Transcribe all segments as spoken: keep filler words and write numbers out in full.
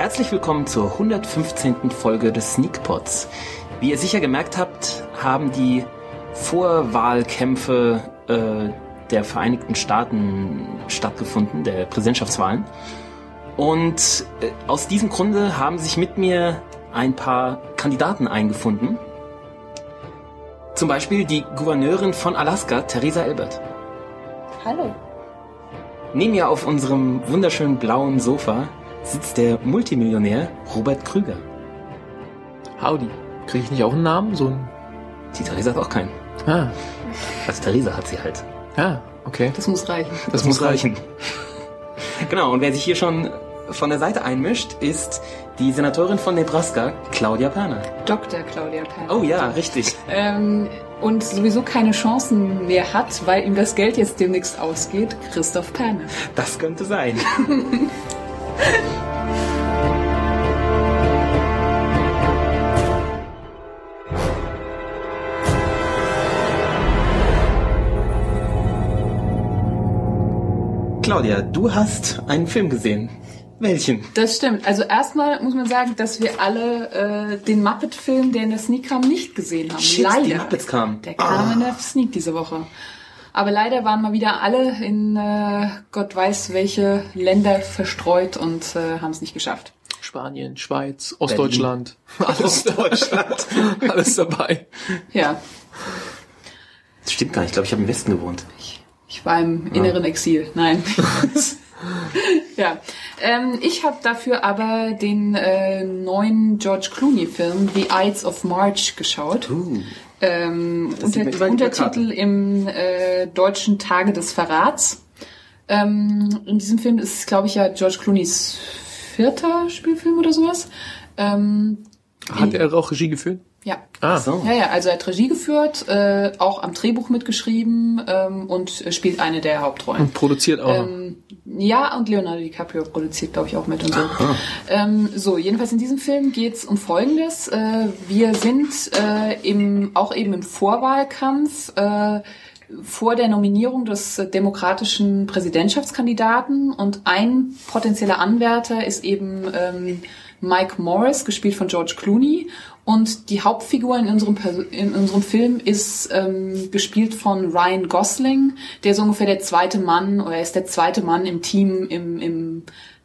Herzlich willkommen zur hundertfünfzehnten Folge des Sneakpods. Wie ihr sicher gemerkt habt, haben die Vorwahlkämpfe äh, der Vereinigten Staaten stattgefunden, der Präsidentschaftswahlen. Und äh, aus diesem Grunde haben sich mit mir ein paar Kandidaten eingefunden. Zum Beispiel die Gouverneurin von Alaska, Teresa Elbert. Hallo. Neben mir auf unserem wunderschönen blauen Sofa sitzt der Multimillionär Robert Krüger. Howdy. Kriege ich nicht auch einen Namen? So ein Die Teresa hat auch keinen. Ah. Also Teresa hat sie halt. Ah, okay. Das muss reichen. Das, das muss reichen. Genau, und wer sich hier schon von der Seite einmischt, ist die Senatorin von Nebraska, Claudia Perner. Doktor Claudia Perner. Oh ja, richtig. Ähm, und sowieso keine Chancen mehr hat, weil ihm das Geld jetzt demnächst ausgeht, Christoph Perner. Das könnte sein. Claudia, du hast einen Film gesehen. Welchen? Das stimmt. Also erstmal muss man sagen, dass wir alle äh, den Muppet-Film, der in der Sneak kam, nicht gesehen haben. Shit, leider. Die Muppets kamen. Der kam oh. in der Sneak diese Woche. Aber leider waren mal wieder alle in äh, Gott weiß welche Länder verstreut und äh, haben es nicht geschafft. Spanien, Schweiz, Ostdeutschland. Alles Deutschland. Alles dabei. Ja. Das stimmt gar nicht. Ich glaube, ich habe im Westen gewohnt. Ich, ich war im inneren ja. Exil. Nein. Ja, ähm, ich habe dafür aber den äh, neuen George Clooney-Film The Ides of March geschaut. Uh, ähm, unter, Untertitel im äh, deutschen Tage des Verrats. Ähm, in diesem Film ist, glaube ich, ja George Clooneys vierter Spielfilm oder sowas. Ähm, Hat er auch Regie geführt? Ja. Ah. So. Ja, ja, also er hat Regie geführt, äh, auch am Drehbuch mitgeschrieben ähm, und spielt eine der Hauptrollen. Und produziert auch. Ähm, ja, und Leonardo DiCaprio produziert, glaube ich, auch mit und so. Ähm, so, jedenfalls in diesem Film geht's um Folgendes. Äh, wir sind äh, im, auch eben im Vorwahlkampf äh, vor der Nominierung des demokratischen Präsidentschaftskandidaten und ein potenzieller Anwärter ist eben ähm, Mike Morris, gespielt von George Clooney. Und die Hauptfigur in unserem, in unserem Film ist ähm, gespielt von Ryan Gosling, der so ungefähr der zweite Mann, oder er ist der zweite Mann im Team, im, im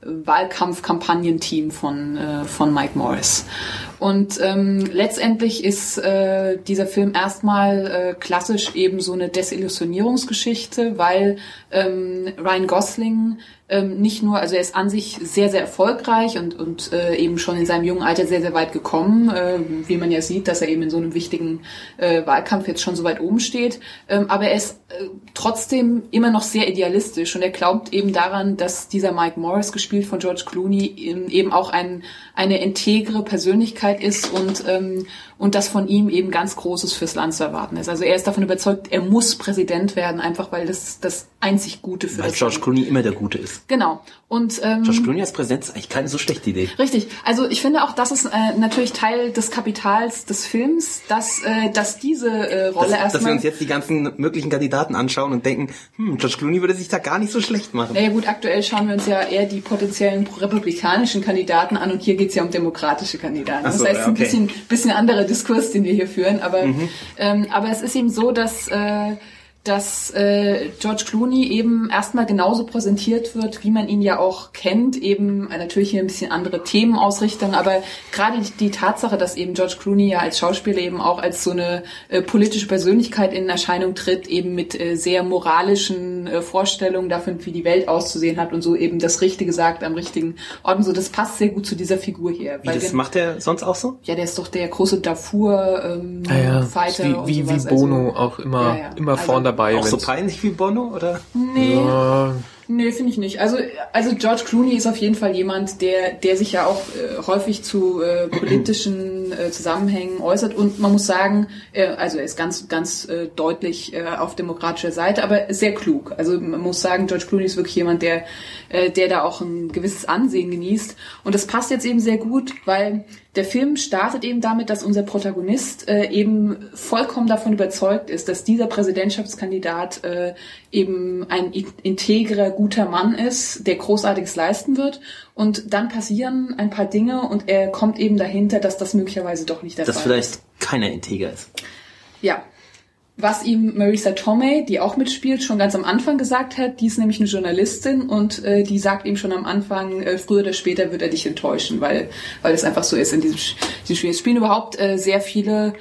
Wahlkampf-Kampagnenteam von, äh, von Mike Morris. Und ähm, letztendlich ist äh, dieser Film erstmal äh, klassisch eben so eine Desillusionierungsgeschichte, weil ähm, Ryan Gosling ähm, nicht nur, also er ist an sich sehr, sehr erfolgreich und, und äh, eben schon in seinem jungen Alter sehr, sehr weit gekommen, äh, wie man ja sieht, dass er eben in so einem wichtigen äh, Wahlkampf jetzt schon so weit oben steht. Ähm, aber er ist äh, trotzdem immer noch sehr idealistisch und er glaubt eben daran, dass dieser Mike Morris, gespielt von George Clooney, eben auch ein, eine integre Persönlichkeit ist und ähm, und dass von ihm eben ganz Großes fürs Land zu erwarten ist. Also er ist davon überzeugt, er muss Präsident werden, einfach weil das das einzig Gute für weil das George Land. Clooney immer der Gute ist. Genau. Und ähm, George Clooney als Präsident ist eigentlich keine so schlechte Idee. Richtig. Also ich finde auch, das ist äh, natürlich Teil des Kapitals des Films, dass dass äh, dass diese äh, Rolle dass, erstmal, dass wir uns jetzt die ganzen möglichen Kandidaten anschauen und denken, hm, George Clooney würde sich da gar nicht so schlecht machen. Naja gut, aktuell schauen wir uns ja eher die potenziellen republikanischen Kandidaten an und hier geht's ja um demokratische Kandidaten. Ach so, das heißt, ja, ein okay. bisschen bisschen anderer Diskurs, den wir hier führen, aber Mhm. ähm, aber es ist eben so, dass äh, dass äh, George Clooney eben erstmal genauso präsentiert wird, wie man ihn ja auch kennt, eben äh, natürlich hier ein bisschen andere Themenausrichtung, aber gerade die, die Tatsache, dass eben George Clooney ja als Schauspieler eben auch als so eine äh, politische Persönlichkeit in Erscheinung tritt, eben mit äh, sehr moralischen äh, Vorstellungen davon, wie die Welt auszusehen hat und so eben das Richtige sagt am richtigen Ort und so, das passt sehr gut zu dieser Figur hier. Wie, das wir, macht er sonst auch so? Ja, der ist doch der große Darfur-Fighter. Ähm, ja, ja. Fighter wie wie, und sowas. wie Bono also, auch immer, ja, ja. immer Also, vorn dabei. Auch so peinlich wie Bono, oder? Nee. Ja. Nee, finde ich nicht. Also, also George Clooney ist auf jeden Fall jemand, der, der sich ja auch äh, häufig zu äh, politischen äh, Zusammenhängen äußert und man muss sagen, äh, also er ist ganz, ganz äh, deutlich äh, auf demokratischer Seite, aber sehr klug. Also man muss sagen, George Clooney ist wirklich jemand, der, äh, der da auch ein gewisses Ansehen genießt und das passt jetzt eben sehr gut, weil der Film startet eben damit, dass unser Protagonist äh, eben vollkommen davon überzeugt ist, dass dieser Präsidentschaftskandidat äh, eben ein integrer, guter Mann ist, der Großartiges leisten wird. Und dann passieren ein paar Dinge und er kommt eben dahinter, dass das möglicherweise doch nicht der Dass Fall ist. Dass vielleicht keiner integer ist. Ja. Was ihm Marisa Tomei, die auch mitspielt, schon ganz am Anfang gesagt hat, die ist nämlich eine Journalistin und äh, die sagt ihm schon am Anfang, äh, früher oder später wird er dich enttäuschen, weil weil es einfach so ist in diesem, diesem Spiel. Es spielen überhaupt äh, sehr viele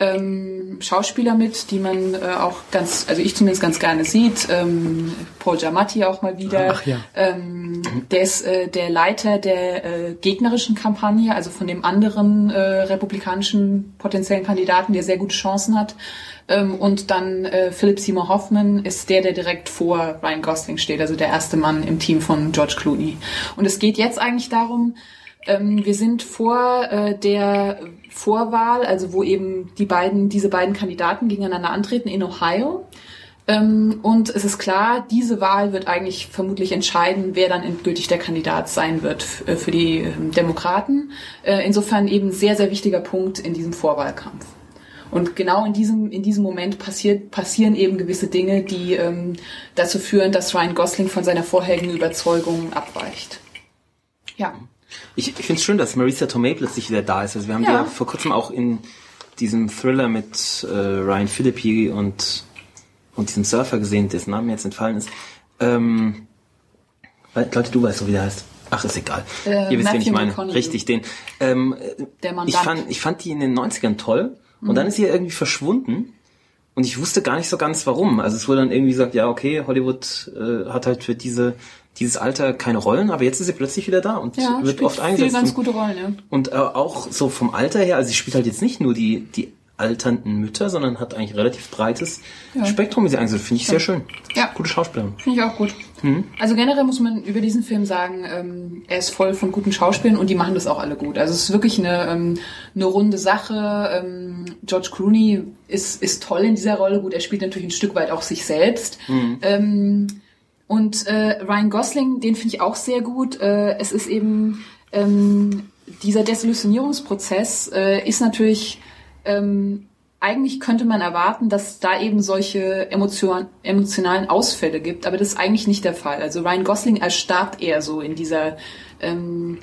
ähm, Schauspieler mit, die man äh, auch ganz, also ich zumindest ganz gerne sieht. Ähm, Paul Giamatti auch mal wieder. Ach ja. Ähm, der ist äh, der Leiter der äh, gegnerischen Kampagne, also von dem anderen äh, republikanischen potenziellen Kandidaten, der sehr gute Chancen hat. Ähm, und dann äh, Philip Seymour Hoffman ist der, der direkt vor Ryan Gosling steht, also der erste Mann im Team von George Clooney. Und es geht jetzt eigentlich darum, ähm, wir sind vor äh, der Vorwahl, also wo eben die beiden, diese beiden Kandidaten gegeneinander antreten in Ohio. Ähm, und es ist klar, diese Wahl wird eigentlich vermutlich entscheiden, wer dann endgültig der Kandidat sein wird f- äh, für die äh, Demokraten. Äh, insofern eben ein sehr, sehr wichtiger Punkt in diesem Vorwahlkampf. Und genau in diesem in diesem Moment passiert passieren eben gewisse Dinge, die ähm, dazu führen, dass Ryan Gosling von seiner vorherigen Überzeugung abweicht. Ja. Ich, ich finde es schön, dass Marisa Tomei plötzlich wieder da ist. Also wir haben Ja. die ja vor kurzem auch in diesem Thriller mit äh, Ryan Phillippe und und diesem Surfer gesehen, dessen Name mir jetzt entfallen ist. Ähm, weil, Leute, du weißt so, wie der heißt. Ach, ist egal. Äh, Ihr wisst, wen ich Matthew meine. McConaughey. Richtig, den. Ähm, Der Mandant. ich fand, ich fand die in den neunzigern toll. Und dann ist sie irgendwie verschwunden. Und ich wusste gar nicht so ganz, warum. Also es wurde dann irgendwie gesagt, ja, okay, Hollywood äh, hat halt für diese dieses Alter keine Rollen, aber jetzt ist sie plötzlich wieder da und Ja, wird spielt oft eingesetzt. viele ganz Und- gute Rollen, ja. Und äh, auch so vom Alter her, also sie spielt halt jetzt nicht nur die die alternden Mütter, sondern hat eigentlich ein relativ breites Ja. Spektrum, wie sie eingesetzt. Finde ich sehr schön. Ja. Gute Schauspielerin. Finde ich auch gut. Also generell muss man über diesen Film sagen, ähm, er ist voll von guten Schauspielern und die machen das auch alle gut. Also es ist wirklich eine, ähm, eine runde Sache. Ähm, George Clooney ist, ist toll in dieser Rolle. Gut, er spielt natürlich ein Stück weit auch sich selbst. Ähm, und äh, Ryan Gosling, den finde ich auch sehr gut. Äh, es ist eben ähm, dieser Desillusionierungsprozess äh, ist natürlich ähm, eigentlich könnte man erwarten, dass da eben solche Emotion, emotionalen Ausfälle gibt, aber das ist eigentlich nicht der Fall. Also Ryan Gosling erstarrt eher so in dieser, ähm,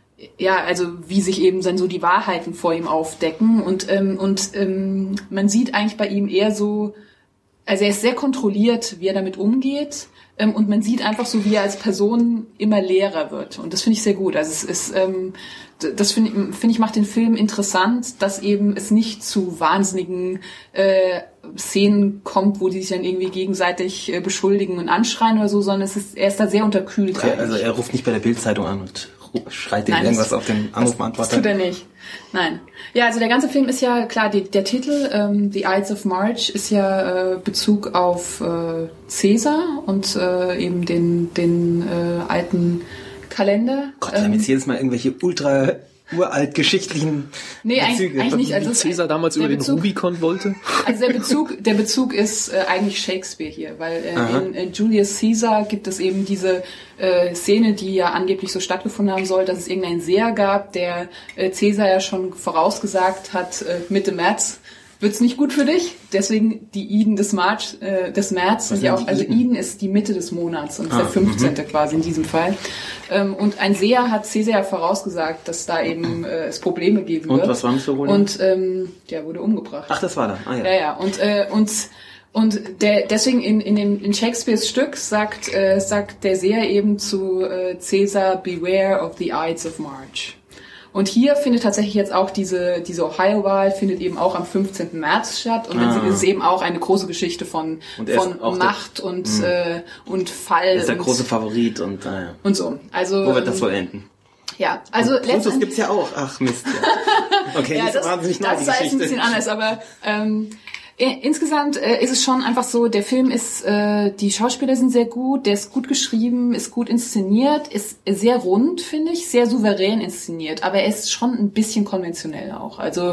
ja, also wie sich eben dann so die Wahrheiten vor ihm aufdecken und ähm, und ähm, man sieht eigentlich bei ihm eher so, also er ist sehr kontrolliert, wie er damit umgeht. Ähm, und man sieht einfach so, wie er als Person immer leerer wird. Und das finde ich sehr gut. Also es ist, ähm, d- das finde ich, finde ich, macht den Film interessant, dass eben es nicht zu wahnsinnigen äh, Szenen kommt, wo die sich dann irgendwie gegenseitig äh, beschuldigen und anschreien oder so, sondern es ist, er ist da sehr unterkühlt. Ja, eigentlich. also er ruft nicht bei der Bild-Zeitung an und ru- schreit denen Nein, irgendwas das- auf den Das Anrufbeantworter. tut er nicht. Nein. Ja, also der ganze Film ist ja, klar, die, der Titel ähm, The Ides of March ist ja äh, Bezug auf äh, Caesar und äh, eben den, den äh, alten Kalender. Gott, wir haben Ähm, jetzt jedes Mal irgendwelche ultra uralt geschichtlichen Nee, eigentlich, Bezüge. eigentlich nicht. Also Wie es- Caesar damals der über den Bezug- Rubikon wollte. Also der Bezug, der Bezug ist äh, eigentlich Shakespeare hier, weil äh, Aha. in, in Julius Caesar gibt es eben diese äh, Szene, die ja angeblich so stattgefunden haben soll, dass es irgendeinen Seher gab, der äh, Caesar ja schon vorausgesagt hat, äh, Mitte März wird's nicht gut für dich. Deswegen die Iden des März, äh, des März sind sind ja auch, die also Iden? Iden ist die Mitte des Monats und ist Ah, der fünfzehnte quasi in diesem Fall. Ähm, und ein Seher hat Caesar ja vorausgesagt, dass da eben äh, es Probleme geben Und wird. was war mit Verholen? Und ähm, der wurde umgebracht. Ach, das war da. Ah, ja. Ja, ja, und äh, und und der deswegen in in dem in Shakespeares Stück sagt äh, sagt der Seher eben zu äh, Caesar, beware of the Ides of March. Und hier findet tatsächlich jetzt auch diese diese Ohio-Wahl findet eben auch am fünfzehnten März statt und dann Ah. ist es eben auch eine große Geschichte von Und er ist von auch der- Macht und Mhm. äh, und Fall Er ist der und, große Favorit und ah, ja. und so. Also Wo wird das ähm, wohl enden? Ja, also Brutus letztendlich- gibt's ja auch. Ach Mist. Ja. Okay, ja, die ist das, wahnsinnig neu, das die ist ein bisschen Geschichte. anders, aber ähm, i- insgesamt äh, ist es schon einfach so, der Film ist, äh, die Schauspieler sind sehr gut, der ist gut geschrieben, ist gut inszeniert, ist sehr rund, finde ich, sehr souverän inszeniert, aber er ist schon ein bisschen konventionell auch. Also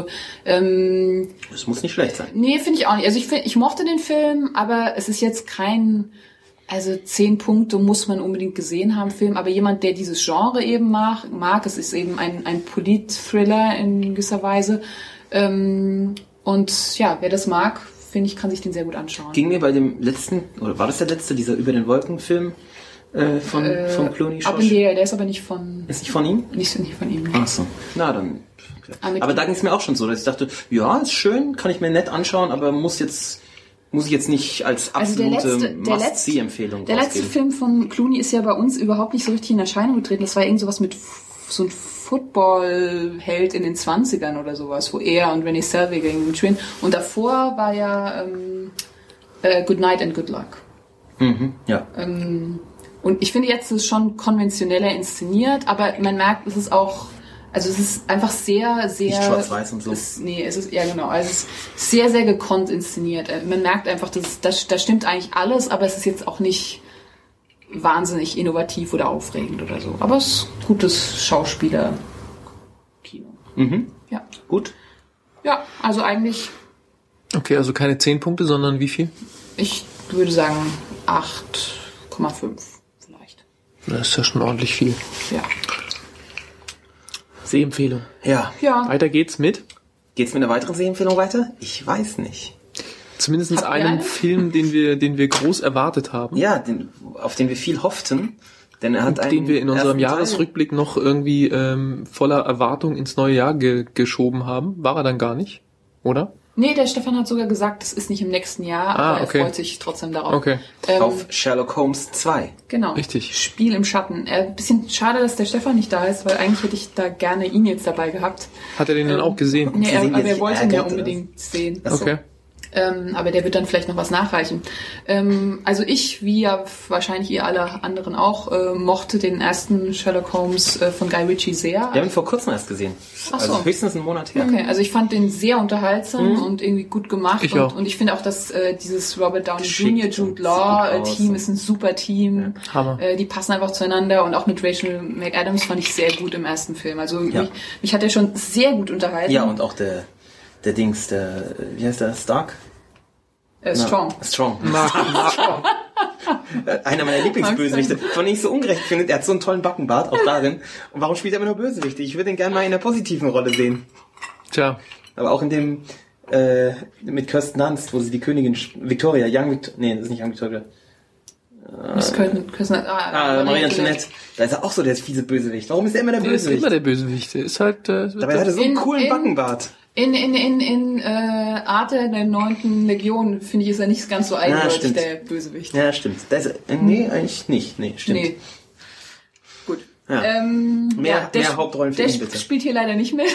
ähm, Das muss nicht schlecht sein. nee, finde ich auch nicht. Also ich, find, ich mochte den Film, aber es ist jetzt kein, also zehn Punkte muss man unbedingt gesehen haben, Film, aber jemand, der dieses Genre eben mag, mag es ist eben ein, ein Polit-Thriller in gewisser Weise. Ähm, und ja, wer das mag, finde ich, kann sich den sehr gut anschauen. Ging mir bei dem letzten, oder war das der letzte, dieser Über den Wolken-Film, Äh, von, äh, von Clooney Up in the Air, der ist aber nicht von... Ist nicht von ihm? Nicht, nicht von ihm. Ne? Ach so. Na, dann... Ah, aber da ging es mir auch schon so, dass ich dachte, ja, ist schön, kann ich mir nett anschauen, aber muss jetzt... Muss ich jetzt nicht als absolute also der letzte, der Must-See-Empfehlung Der letzte Film von Clooney ist ja bei uns überhaupt nicht so richtig in Erscheinung getreten. Das war irgend sowas mit f- so ein Football-Held in den zwanzigern oder sowas, wo er und Renée Zellweger irgendwie spielen. Und davor war ja ähm, äh, Good Night and Good Luck. Mhm, ja. Ähm, und ich finde jetzt ist es schon konventioneller inszeniert, aber man merkt, es ist auch... Also es ist einfach sehr, sehr... Nicht schwarz-weiß und so. Es, nee, es ist, ja genau, also es ist sehr, sehr gekonnt inszeniert. Man merkt einfach, dass das, das stimmt eigentlich alles, aber es ist jetzt auch nicht wahnsinnig innovativ oder aufregend oder so. Aber es ist gutes Schauspieler-Kino. Mhm. Ja. Gut. Ja, also eigentlich, Okay, also keine zehn Punkte, sondern wie viel? ich würde sagen acht Komma fünf vielleicht. Das ist ja schon ordentlich viel. Ja. Sehempfehlung. Ja. Ja. Weiter geht's mit Geht's mit einer weiteren Sehempfehlung weiter? Ich weiß nicht. zumindest Habt ihr einem eine? Film, den wir, den wir groß erwartet haben. Ja, den, auf den wir viel hofften, denn er hat einen Den wir in unserem ersten Jahresrückblick noch irgendwie ähm, voller Erwartung ins neue Jahr ge- geschoben haben. War er dann gar nicht, oder? Nee, der Stefan hat sogar gesagt, das ist nicht im nächsten Jahr, Ah, aber okay. er freut sich trotzdem darauf. Okay, Teil Ähm, auf Sherlock Holmes zwei. Genau. richtig. Spiel im Schatten. Äh, bisschen schade, dass der Stefan nicht da ist, weil eigentlich hätte ich da gerne ihn jetzt dabei gehabt. Hat er den dann auch gesehen? Nee, Sie er, sind aber jetzt er wollte ihn ja geärgert, oder? unbedingt sehen. Ach so. Okay. Ähm, aber der wird dann vielleicht noch was nachreichen. Ähm, also ich, wie ja wahrscheinlich ihr alle anderen auch, äh, mochte den ersten Sherlock Holmes äh, von Guy Ritchie sehr. Wir haben ihn vor kurzem erst gesehen. Ach so. Also höchstens einen Monat her. Okay, also ich fand den sehr unterhaltsam und irgendwie gut gemacht. Ich und, auch. und ich finde auch, dass äh, dieses Robert Downey Geschickt Junior und Jude sieht Law gut äh, aus Team und- ist ein super Team. Hammer. Äh, die passen einfach zueinander und auch mit Rachel McAdams fand ich sehr gut im ersten Film. Also Ja. mich, mich hat er schon sehr gut unterhalten. Ja, und auch der, der Dings, der, wie heißt der, Stark? äh, Strong. Na, Strong. Na, na, Einer meiner Lieblingsbösewichte, von dem ich so ungerecht finde. Er hat so einen tollen Backenbart, auch darin. Und warum spielt er immer nur Bösewichte? Ich würde ihn gerne mal in einer positiven Rolle sehen. tja, Aber auch in dem, äh, mit Kirsten Dunst, wo sie die Königin, Victoria, Young Victoria, nee, das ist nicht Young Victoria. Das könnten, könnten, ah, Ah, Marie Antoinette. Da ist er auch so der fiese Bösewicht. Warum ist er immer der der ist Bösewicht? immer der Bösewicht. Der ist halt... Äh, Dabei hat er so einen In- coolen in- Backenbart. In, in, in, in äh, Arte der neunten Legion, finde ich, ist er nicht ganz so eindeutig, stimmt. der Bösewicht. Ja, stimmt. Das, äh, nee, eigentlich nicht. Nee, stimmt. Nee. Gut. Ja. Ähm, Mehr- ja, der mehr sp- Hauptrollen für Der ihn, sp- bitte. spielt hier leider nicht mit.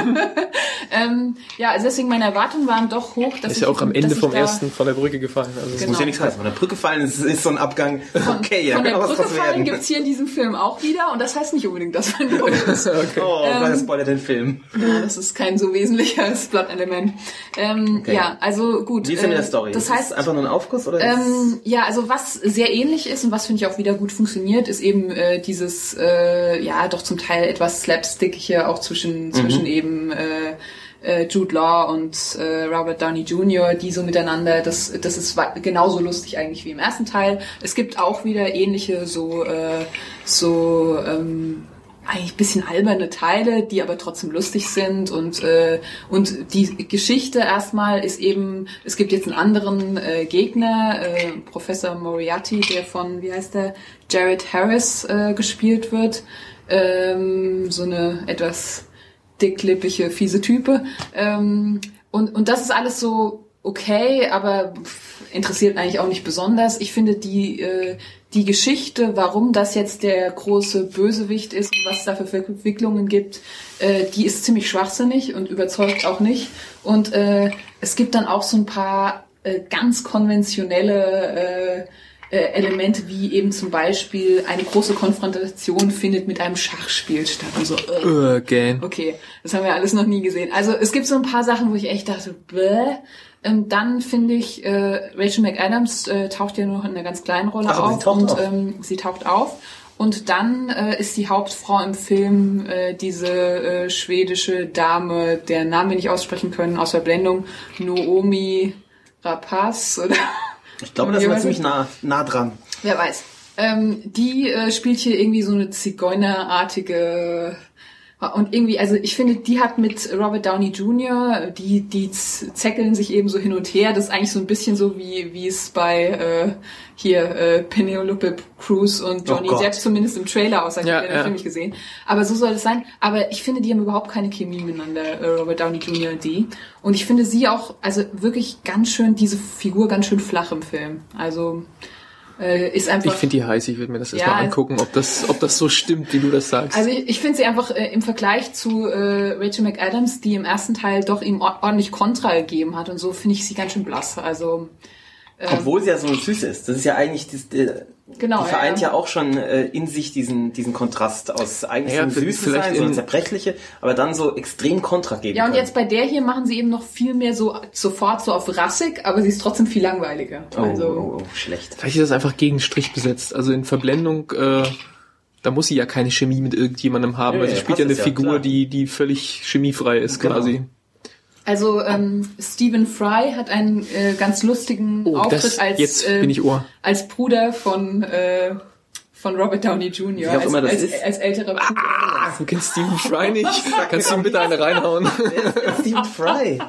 ähm, ja, also deswegen meine Erwartungen waren doch hoch, dass ist ich, ja auch am dass Ende ich vom da ersten von der Brücke gefallen. Also Genau. Muss ja nichts heißen. Von der Brücke fallen ist, ist so ein Abgang. Okay, ja, von kann der auch was Brücke draus fallen werden. gibt's hier in diesem Film auch wieder und das heißt nicht unbedingt, dass man tot ist. okay. Oh, Ähm, das spoilert den Film. Ja, das ist kein so wesentliches Plot-Element. Ähm, Okay. Ja, also gut. Wie ist denn mit äh, der Story? Das Ist heißt, es einfach nur ein Aufguss oder ist Ähm, ja, also was sehr ähnlich ist und was finde ich auch wieder gut funktioniert, ist eben äh, dieses, äh, ja, doch zum Teil etwas slapstickige auch zwischen, zwischen eben äh, äh, Jude Law und äh, Robert Downey Junior, die so miteinander, das, das ist wa- genauso lustig eigentlich wie im ersten Teil. Es gibt auch wieder ähnliche so, äh, so ähm, eigentlich ein bisschen alberne Teile, die aber trotzdem lustig sind und äh, und die Geschichte erstmal ist eben, es gibt jetzt einen anderen äh, Gegner, äh, Professor Moriarty, der von, wie heißt der, Jared Harris äh, gespielt wird, ähm, so eine etwas dicklippige, fiese Type ähm, und und das ist alles so okay, aber pff, interessiert eigentlich auch nicht besonders. Ich finde die äh, die Geschichte, warum das jetzt der große Bösewicht ist und was es da für Entwicklungen gibt, äh, die ist ziemlich schwachsinnig und überzeugt auch nicht. Und äh, es gibt dann auch so ein paar äh, ganz konventionelle äh, äh, Elemente, wie eben zum Beispiel eine große Konfrontation findet mit einem Schachspiel statt. Und so, äh, Again. okay, das haben wir alles noch nie gesehen. Also es gibt so ein paar Sachen, wo ich echt dachte, bäh. Ähm, dann finde ich, äh, Rachel McAdams äh, taucht ja noch in einer ganz kleinen Rolle Ach, aber sie auf. taucht und auf. Ähm, sie taucht auf. Und dann äh, ist die Hauptfrau im Film äh, diese äh, schwedische Dame, deren Namen wir nicht aussprechen können, aus Verblendung, Noomi Rapace oder Ich glaube, das Wie war weiß ziemlich ich? nah, nah dran. wer weiß. Ähm, die äh, spielt hier irgendwie so eine Zigeunerartige Und irgendwie, also ich finde, die hat mit Robert Downey Junior, die die zäckeln sich eben so hin und her. Das ist eigentlich so ein bisschen so, wie wie es bei äh, hier äh, Penelope Cruz und Johnny oh Depp zumindest im Trailer aussah. Ich ja, habe den ja. Film nicht gesehen. Aber so soll es sein. Aber ich finde, die haben überhaupt keine Chemie miteinander, äh, Robert Downey Junior und die. Und ich finde sie auch, also wirklich ganz schön, diese Figur ganz schön flach im Film. Also Äh, ist einfach. Ich finde die heiß, ich würde mir das ja, erstmal angucken, ob das, ob das so stimmt, wie du das sagst. Also ich, ich finde sie einfach äh, im Vergleich zu äh, Rachel McAdams, die im ersten Teil doch ihm ordentlich Kontra gegeben hat und so, finde ich sie ganz schön blass. Also ähm, obwohl sie ja so süß ist. Das ist ja eigentlich das, äh, genau, die vereint ja, ja auch schon äh, in sich diesen diesen Kontrast aus eigentlich ja, so süßes sein, so eine zerbrechliche, aber dann so extrem Kontra geben. Ja, und können. jetzt bei der hier machen sie eben noch viel mehr so sofort so auf rassig, aber sie ist trotzdem viel langweiliger. Oh, also, oh, oh, schlecht. Vielleicht ist das einfach gegen Strich besetzt. Also in Verblendung, äh, da muss sie ja keine Chemie mit irgendjemandem haben, ja, weil sie ja, spielt ja eine Figur, ja, die die völlig chemiefrei ist, genau. quasi. Also ähm, Stephen Fry hat einen äh, ganz lustigen oh, Auftritt das, als jetzt bin ich Ohr. als Bruder von äh, von Robert Downey Junior Wie auch immer das als, ist. als, als älterer Bruder. Ah, du kennst Stephen Fry nicht? Kannst du ihm bitte eine reinhauen? Wer ist Stephen Fry?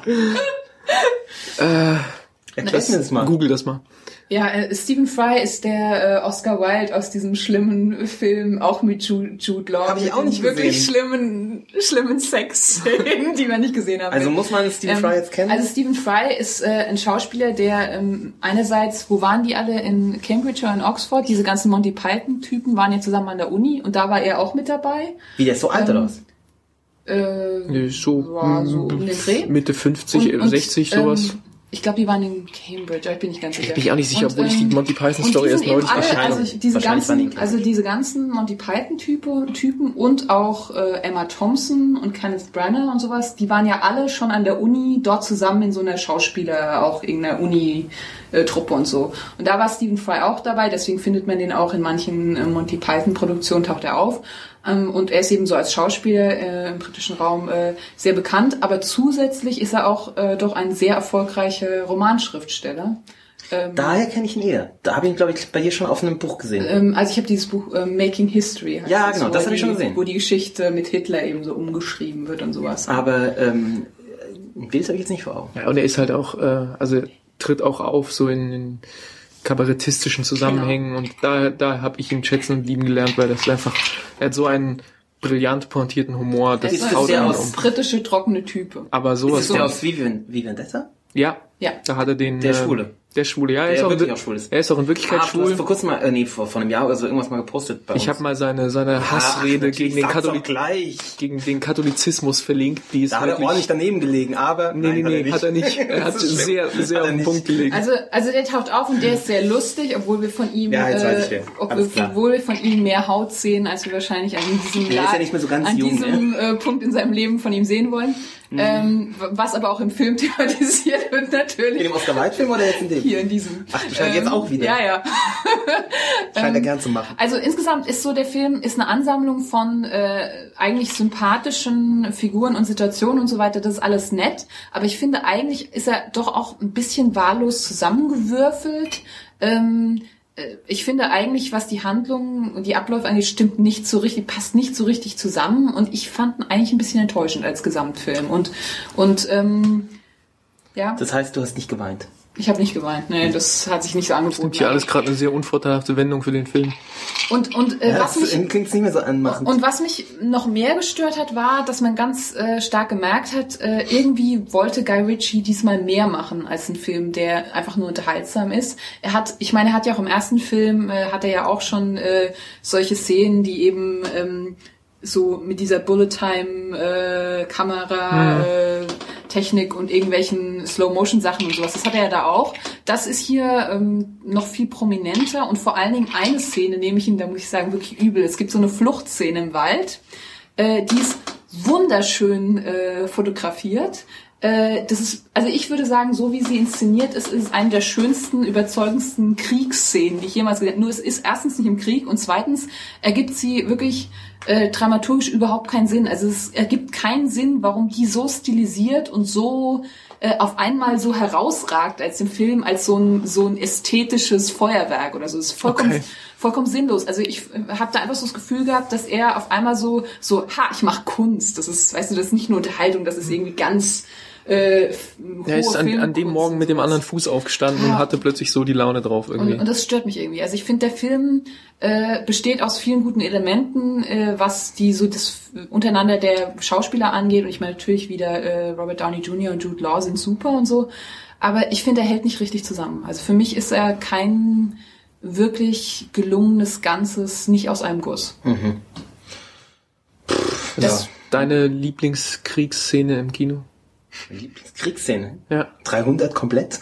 äh, Erklär mir das mal. Google das mal. Ja, äh, Stephen Fry ist der äh, Oscar Wilde aus diesem schlimmen Film, auch mit Jude, Jude Law. Hab ich auch nicht wirklich gesehen. schlimmen, schlimmen Sex-Szenen, die wir nicht gesehen haben. Also muss man Stephen ähm, Fry jetzt kennen? Also Stephen Fry ist äh, ein Schauspieler, der ähm, einerseits, wo waren die alle, in Cambridge oder in Oxford? Diese ganzen Monty Python-Typen waren ja zusammen an der Uni und da war er auch mit dabei. Wie, der ist so alt ähm, oder was? Äh, so, war so um den Dreh. Mitte fünfzig, und, und, sechzig, sowas. Ähm, ich glaube, die waren in Cambridge, aber ich bin nicht ganz sicher. Ich bin ich auch nicht sicher, und, obwohl ich die Monty Python und Story die erst sind eben neulich alle, wahrscheinlich. also diese wahrscheinlich waren die ganzen, in also diese ganzen Monty Python Typen, Typen und auch äh, Emma Thompson und Kenneth Branagh und sowas, die waren ja alle schon an der Uni dort zusammen in so einer Schauspieler, auch irgendeiner Uni-Truppe und so. Und da war Stephen Fry auch dabei, deswegen findet man den auch in manchen äh, Monty Python Produktionen, taucht er auf. Um, und er ist eben so als Schauspieler äh, im britischen Raum äh, sehr bekannt, aber zusätzlich ist er auch äh, doch ein sehr erfolgreicher Romanschriftsteller. Ähm, Daher kenne ich ihn eher. Da habe ich ihn, glaube ich, bei dir schon auf einem Buch gesehen. Ähm, also ich habe dieses Buch äh, Making History. Ja, genau, so, das habe ich die, schon gesehen. Wo die Geschichte mit Hitler eben so umgeschrieben wird und sowas. Aber ähm, ein Bild habe ich jetzt nicht vor Augen. Ja, und er ist halt auch, äh, also tritt auch auf so in, in kabarettistischen Zusammenhängen genau. Und da da habe ich ihn schätzen und lieben gelernt, weil das einfach, er hat so einen brillant pointierten Humor. Das ist haut der einen aus um. britische trockene Type. Aber sowas ist das der aus Vivi Vendetta? Ja, ja, da hat er den der äh, Schwule. Der Schwule, ja, er der ist, auch wirklich in, auch schwul ist. er ist auch in Wirklichkeit ah, schwul. Du hast vor kurzem mal, äh, nee, vor, vor einem Jahr oder so irgendwas mal gepostet bei uns. Ich habe mal seine seine Hassrede ja, gegen den Katholik gegen den Katholizismus verlinkt, die ist da hat er ordentlich daneben gelegen, aber nee, nein, nee, nee, hat er nicht. Hat er, nicht. Er hat sehr sehr auf den Punkt gelegen. Also also der taucht auf und der ist sehr lustig, obwohl wir von ihm ja, jetzt äh, weiß ich ja. obwohl, obwohl wir von ihm mehr Haut sehen, als wir wahrscheinlich an diesem der ist ja nicht mehr so ganz an jung, diesem ne? äh, Punkt in seinem Leben von ihm sehen wollen. Mhm. Ähm, was aber auch im Film thematisiert wird natürlich. In dem Oscar-Wilde-Film oder jetzt in dem? Hier in diesem. Ach, du scheinst ähm, jetzt auch wieder. Ja, ja. Scheint er gern zu machen. Also insgesamt ist so der Film ist eine Ansammlung von äh, eigentlich sympathischen Figuren und Situationen und so weiter. Das ist alles nett. Aber ich finde, eigentlich ist er doch auch ein bisschen wahllos zusammengewürfelt. Ähm, Ich finde eigentlich, was die Handlung und die Abläufe eigentlich stimmt nicht so richtig, passt nicht so richtig zusammen und ich fand ihn eigentlich ein bisschen enttäuschend als Gesamtfilm und und ähm, ja. Das heißt, du hast nicht geweint? Ich habe nicht geweint, nee, das hat sich nicht so angeboten. Das nimmt hier alles gerade eine sehr unvorteilhafte Wendung für den Film. Und und äh, ja, was mich klingt's nicht mehr so anmachend. Und was mich noch mehr gestört hat, war, dass man ganz äh, stark gemerkt hat, äh, irgendwie wollte Guy Ritchie diesmal mehr machen als ein Film, der einfach nur unterhaltsam ist. Er hat, ich meine, er hat ja auch im ersten Film äh, hat er ja auch schon äh, solche Szenen, die eben ähm, so mit dieser Bullet-Time-Kamera mhm. äh, Technik und irgendwelchen Slow-Motion-Sachen und sowas. Das hat er ja da auch. Das ist hier ähm, noch viel prominenter und vor allen Dingen eine Szene, nehme ich ihn, da muss ich sagen, wirklich übel. Es gibt so eine Fluchtszene im Wald, äh, die ist wunderschön äh, fotografiert. Äh, das ist, also ich würde sagen, so wie sie inszeniert ist, ist es eine der schönsten, überzeugendsten Kriegsszenen, die ich jemals gesehen habe. Nur es ist erstens nicht im Krieg und zweitens ergibt sie wirklich äh, dramaturgisch überhaupt keinen Sinn. Also es ergibt keinen Sinn, warum die so stilisiert und so äh, auf einmal so herausragt als im Film, als so ein so ein ästhetisches Feuerwerk oder so. Das ist vollkommen Okay. vollkommen sinnlos. Also ich äh, habe da einfach so das Gefühl gehabt, dass er auf einmal so so, ha, ich mache Kunst. Das ist, weißt du, das ist nicht nur Unterhaltung, das ist irgendwie ganz äh, Er ist an, an dem Morgen mit dem anderen Fuß aufgestanden Ja. und hatte plötzlich so die Laune drauf irgendwie. Und, und das stört mich irgendwie. Also ich finde, der Film äh, besteht aus vielen guten Elementen, äh, was die so das untereinander der Schauspieler angeht. Und ich meine natürlich wieder äh, Robert Downey Junior und Jude Law sind super und so. Aber ich finde, er hält nicht richtig zusammen. Also für mich ist er kein wirklich gelungenes Ganzes, nicht aus einem Guss. Mhm. Das ist deine Lieblingskriegsszene im Kino? Lieblingskriegsszene. Ja. dreihundert komplett.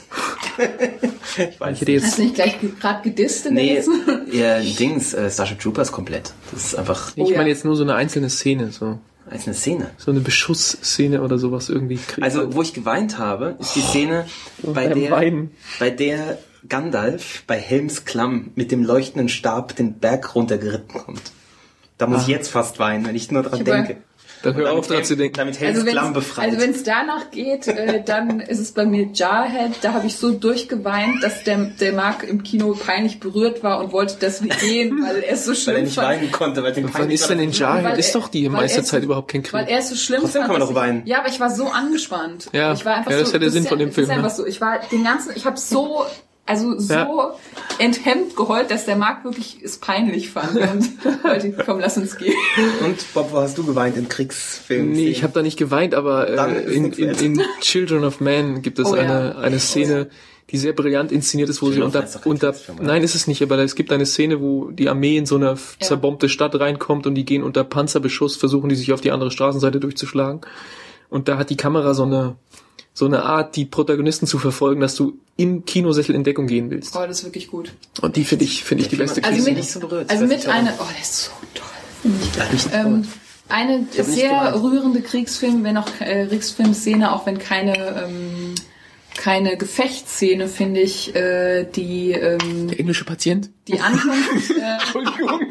Ich weiß Ich hätte jetzt Hast du nicht gleich gerade gedisst in der Nee, letzten? ja, Dings, äh, Starship Troopers komplett. Das ist einfach Ich Oh ja. meine jetzt nur so eine einzelne Szene, so. als eine Szene. So eine Beschussszene oder sowas irgendwie. Krieg- Also, wo ich geweint habe, ist die Szene, bei beim der, Weinen. bei der Gandalf bei Helms Klamm mit dem leuchtenden Stab den Berg runtergeritten kommt. Da muss Ah. ich jetzt fast weinen, wenn ich nur dran Ich hab- denke. Dann hör Damit auf dran Helm- zu denken. Damit Helms Also Klamm wenn's, befreit. also wenn es danach geht, äh, dann ist es bei mir Jarhead. Da habe ich so durchgeweint, dass der, der Marc im Kino peinlich berührt war und wollte deswegen gehen, weil er es so weil schlimm er nicht fand. weinen konnte, weil den Wann peinlich ist denn in war. Jarhead? Weil Ist er- doch die weil meiste er Zeit so- überhaupt kein Krieg. Weil er es so schlimm Trotzdem fand. kann man dass doch weinen. Ich, ja, aber ich war so angespannt. Ja. Ich war einfach Ja, das so, ist ja der Sinn ist von dem das Film, Ist einfach ne? so. Ich war den ganzen, ich habe so, also so Ja. enthemmt geheult, dass der Marc wirklich es peinlich fand. Und wollte, komm, lass uns gehen. Und Bob, wo hast du geweint in Kriegsfilmen? Nee, ich habe da nicht geweint, aber Dann äh, ist in, nichts in, wert. in Children of Man gibt es Oh ja. eine, eine Szene, die sehr brillant inszeniert ist, wo sie Children of unter, Man ist doch kein unter Kriegsfilm, oder? nein, ist es nicht, aber es gibt eine Szene, wo die Armee in so eine f- Ja. zerbombte Stadt reinkommt und die gehen unter Panzerbeschuss, versuchen die sich auf die andere Straßenseite durchzuschlagen. Und da hat die Kamera so eine so eine Art, die Protagonisten zu verfolgen, dass du im Kinosessel in Deckung gehen willst. Oh, das ist wirklich gut. Und die finde ich, finde ich die Der beste Film hat Also mich mit, nicht so berührt. also Ich weiß mit nicht, warum. einer, oh, der ist so toll, finde ich. Der hat mich nicht Ähm, berührt. eine hab nicht sehr geweint. rührende Kriegsfilm, wenn auch äh, Kriegsfilmszene, auch wenn keine ähm, keine Gefechtsszene, finde ich, äh, die ähm, Der englische Patient? die Ankunft äh, Entschuldigung.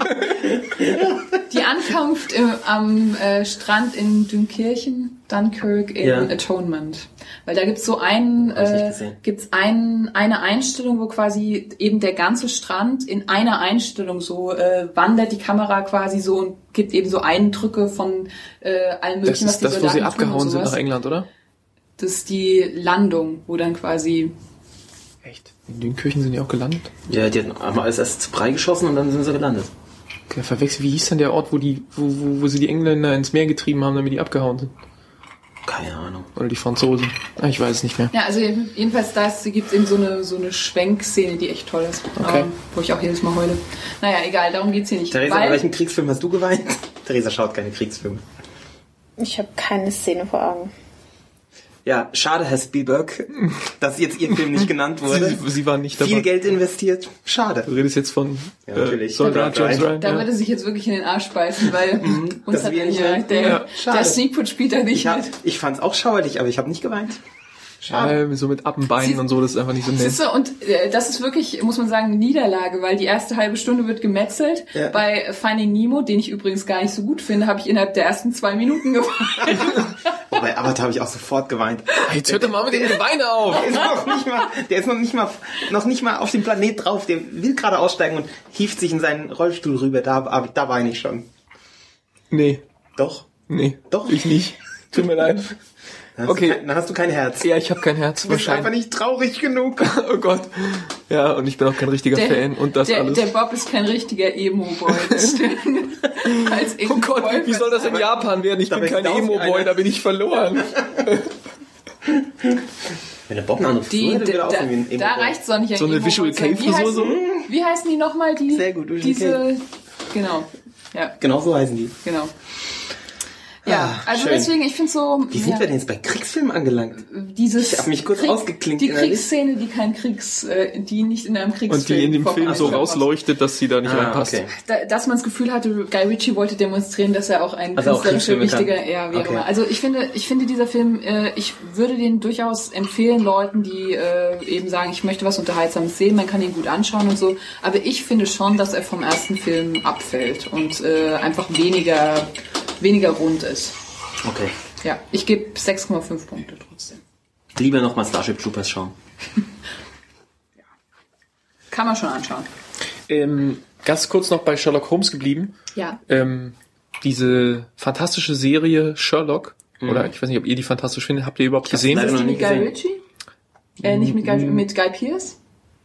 die Ankunft im, am äh, Strand in Dünkirchen, Dunkirk in Ja. Atonement. Weil da gibt's so einen, Hab ich nicht äh, gesehen. gibt's ein, eine Einstellung, wo quasi eben der ganze Strand in einer Einstellung so äh, wandert die Kamera quasi so und gibt eben so Eindrücke von äh, allem Das möglichen, ist das, wo sie Soldaten tun und abgehauen sind sowas. nach England, oder? Das ist die Landung, wo dann quasi Echt? In Dünkirchen sind die auch gelandet? Ja, die haben alles erst zu Brei geschossen und dann sind sie gelandet. Okay, verwechselt. Wie hieß denn der Ort, wo die, wo, wo, wo sie die Engländer ins Meer getrieben haben, damit die abgehauen sind? Keine Ahnung. Oder die Franzosen? Ah, ich weiß es nicht mehr. ja, also jedenfalls da gibt es eben so eine so eine Schwenkszene, die echt toll ist, Okay. ähm, wo ich auch jedes Mal heule. Naja, egal, darum geht's hier nicht. Theresa, bei Weil, welchem Kriegsfilm hast du geweint? Theresa schaut keine Kriegsfilme. Ich habe keine Szene vor Augen. Ja, schade, Herr Spielberg, dass jetzt Ihr Film nicht genannt wurde. Sie, sie waren nicht dabei. Viel Geld investiert. Schade. Du redest jetzt von Ja, äh, natürlich. Soldat James James Ryan. Ryan. da Ja. würde sich jetzt wirklich in den Arsch beißen, weil uns dass hat wir nicht ja, mehr- der, Ja, schade. der Sneakput spielt da nicht Ich, hab, mit. ich fand's auch schauerlich, aber ich habe nicht geweint. Schade. Ja, so mit Appenbeinen Sie- und so, das ist einfach nicht so nett. Siehst du, und äh, das ist wirklich, muss man sagen, eine Niederlage, weil die erste halbe Stunde wird gemetzelt. Ja. Bei Finding Nemo, den ich übrigens gar nicht so gut finde, habe ich innerhalb der ersten zwei Minuten geweint. Oh, bei Avatar habe ich auch sofort geweint. Jetzt hört doch mal mit dem Geweine auf! Der ist noch nicht mal, der ist noch nicht mal, noch nicht mal auf dem Planet drauf. Der will gerade aussteigen und hieft sich in seinen Rollstuhl rüber. Da, da weine ich schon. Nee, Doch. nee. Doch. Ich nicht. Tut mir leid. Dann hast Okay. Du kein, dann hast du kein Herz. Ja, ich habe kein Herz. Du bist einfach Wahrscheinlich. nicht traurig genug. Oh Gott. Ja, und ich bin auch kein richtiger Fan und das der, alles. der Bob ist kein richtiger Emo-Boy. Das stimmt. Als Oh Gott, Emo-Boy wie soll das in Japan werden? Ich Da bin wächst kein aus wie Emo-Boy, einer. da bin ich verloren. Wenn der Bob eine andere Die, Frisur hätte, würde er da, aussehen wie ein Emo-Boy. da reicht's doch nicht, ein So eine Emo-Boy Visual zu sein. Kei Wie Frisur heißen- so? Wie heißen die nochmal? Die, Sehr gut, Visual diese, genau. Ja, Genau so heißen die. genau. Ja, Ah, also schön. deswegen, ich finde so, Wie sind ja, wir denn jetzt bei Kriegsfilmen angelangt? dieses Ich hab mich kurz ausgeklinkt die innerlich. Kriegsszene, die kein Kriegs, äh, die nicht in einem Kriegsfilm Und die in dem Film so vorkommt. rausleuchtet, dass sie da nicht Ah, reinpasst. okay. Da, dass man das Gefühl hatte, Guy Ritchie wollte demonstrieren, dass er auch ein Also auch künstlerischer, Kriegsfilme wichtiger, ja, wie auch Okay. immer. Also ich finde, ich finde dieser Film, äh, ich würde den durchaus empfehlen Leuten, die äh, eben sagen, ich möchte was Unterhaltsames sehen, man kann ihn gut anschauen und so. Aber ich finde schon, dass er vom ersten Film abfällt und äh, einfach weniger, weniger rund ist. Okay. Ja, ich gebe sechs Komma fünf Punkte trotzdem. lieber nochmal Starship Troopers schauen. Kann man schon anschauen. Ähm, ganz kurz noch bei Sherlock Holmes geblieben. Ja. Ähm, diese fantastische Serie Sherlock, Mhm. oder ich weiß nicht, ob ihr die fantastisch findet, habt ihr überhaupt Ich hab's gesehen? leider Ist noch die nicht mit Guy gesehen. Ritchie? Äh, nicht mit Guy, mit Guy Pearce?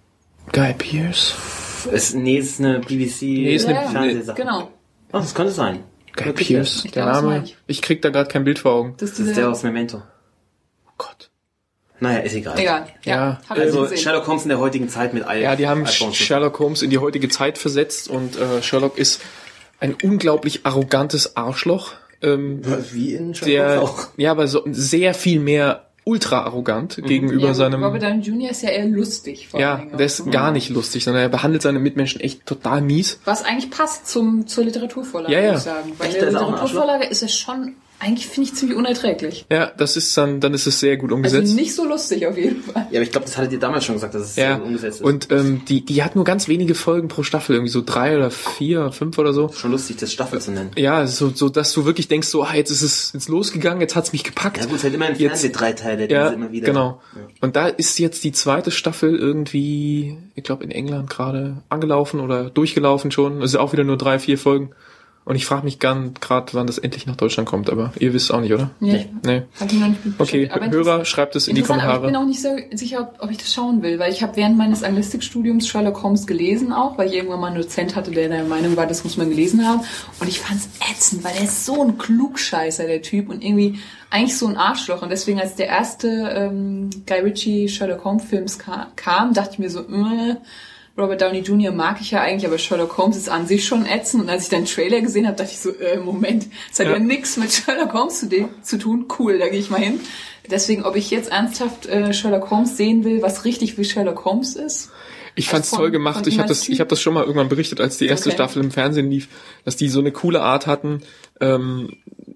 Guy Pearce? Es, nee, es ist eine B B C Nee, ist eine- Ja, ja. Fernsehsache. Genau. Oh, das könnte sein. Guy Wirklich, Pearce, Ich der glaub, das Name. meine ich. Ich krieg da gerade kein Bild vor Augen. Das ist Das ist der diese, aus Memento. Oh Gott. Naja, ist egal. egal. Ja, Ja, hab ich Also gesehen. Sherlock Holmes in der heutigen Zeit mit all Ja, die haben Alphonse. Sherlock Holmes in die heutige Zeit versetzt und äh, Sherlock ist ein unglaublich arrogantes Arschloch. Ähm, Wie in Sherlock der, Holmes auch. ja, aber so sehr viel mehr ultra arrogant gegenüber ja, seinem. Robert Downey Junior ist ja eher lustig. Vor Ja, allen Dingen der auch, ist ne? gar nicht lustig, sondern er behandelt seine Mitmenschen echt total mies. Was eigentlich passt zum, zur Literaturvorlage, Ja, ja. würde ich sagen. Weil Echt, in der der ist auch ein Literaturvorlage ist es schon, eigentlich finde ich ziemlich unerträglich. Ja, das ist dann, dann ist es sehr gut Also umgesetzt. nicht so lustig auf jeden Fall. Ja, aber ich glaube, das hattet ihr damals schon gesagt, dass es Ja, so umgesetzt ist. und ähm, die, die hat nur ganz wenige Folgen pro Staffel, irgendwie so drei oder vier, fünf oder so. Schon lustig, das Staffel zu nennen. Ja, so, so dass du wirklich denkst, so, ah, jetzt ist es jetzt losgegangen, jetzt hat's mich gepackt. Ja gut, es hat immer ein Jetzt- Fernseh-Dreiteile, die Ja, sie immer wieder... genau. Ja. Und da ist jetzt die zweite Staffel irgendwie, ich glaube in England gerade angelaufen oder durchgelaufen schon. Es ist auch wieder nur drei, vier Folgen. Und ich frage mich gerade, wann das endlich nach Deutschland kommt, aber ihr wisst auch nicht, oder? Nee. Nee. Hab ich noch nicht mit Okay, beschäftigt. Aber Hörer, schreibt es in die interessant, aber ich bin Kommentare. auch nicht so sicher, ob, ob ich das schauen will, weil ich habe während meines Anglistikstudiums Sherlock Holmes gelesen auch, weil ich irgendwann mal einen Dozent hatte, der der Meinung war, das muss man gelesen haben. Und ich fand's ätzend, weil er ist so ein Klugscheißer, der Typ, und irgendwie eigentlich so ein Arschloch. Und deswegen, als der erste ähm, Guy Ritchie Sherlock Holmes Film ka- kam, dachte ich mir so, äh, Robert Downey Junior mag ich ja eigentlich, aber Sherlock Holmes ist an sich schon ätzend. Und als ich dann den Trailer gesehen habe, dachte ich so, äh, Moment, das hat ja, Ja. nichts mit Sherlock Holmes zu, de- zu tun. Cool, da gehe ich mal hin. Deswegen, ob ich jetzt ernsthaft äh, Sherlock Holmes sehen will, was richtig wie Sherlock Holmes ist. Ich fand's von- toll gemacht. von Ich ihm habe als das, Typ? ich habe das schon mal irgendwann berichtet, als die erste Okay. Staffel im Fernsehen lief, dass die so eine coole Art hatten, ähm,